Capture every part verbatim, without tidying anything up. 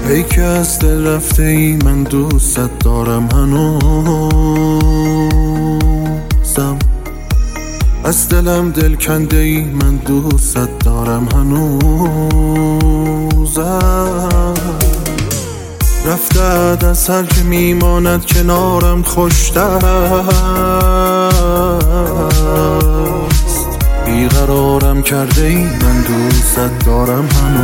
ای که از دل رفته ای من دوست دارم هنوزم، از دلم دل کنده ای من دوست دارم هنوزم. رفته از هر که میماند کنارم خوشتر است، بیقرارم کرده ای من دوست دارم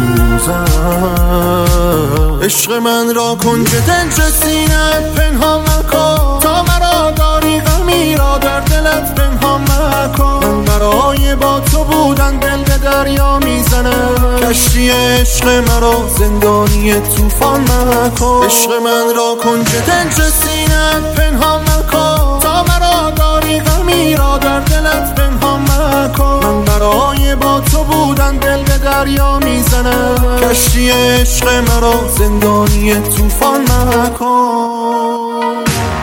هنوزم. عشق من را کنج دنج سینت پنهان مکن، تا مرا داری غمی را در دلت پنهان مکن. من برای با تو بودن دل به دریا میزنم، کشتی عشق مرا زندانی طوفان مکن. عشق من را کنج دنج سینت پنهان مکن، تا مرا داری غمی را در دلت پنهان مکن. من برای با تو بودن دل به دریا میزنم، کشتی عشق مرا زندانی طوفان مکن.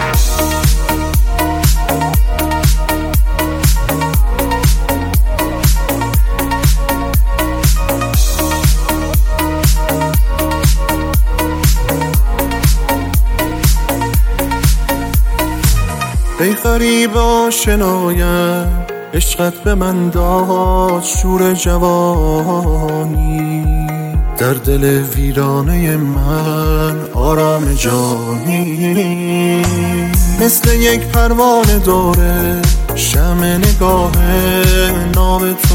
ای غریب آشنایم عشقت به من داد شور جوانی، در دل ویرانه من آرام جانی. مثل یک پروانه دوره شمع نگاه ناو تو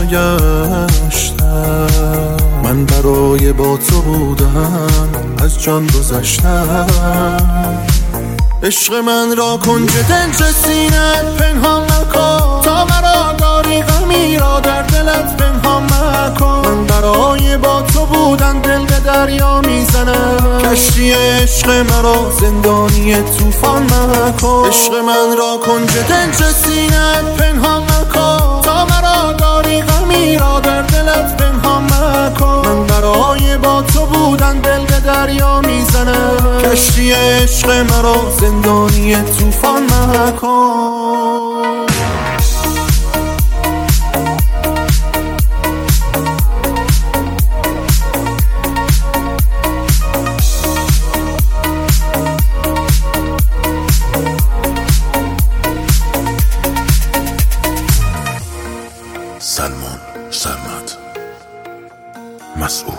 گشتم، من برای با تو بودن از جان گذشتم. عشق من را کنج دنج سینت پنهان مکن، تا مرا داری غمی را در دلت پنهان مکن. من برای با تو بودن دل به دریا میزنم، کشتی عشق مرا زندانی طوفان مکن. عشق من را کنج دنج سینت پنهان مکن، تا مرا داری غمی را در دلت پنهان مکن. من برای با تو بودن دل به دریا میزنم، کشتی عشق مرا زندانی طوفان مکن. سلمان سرمد مسئول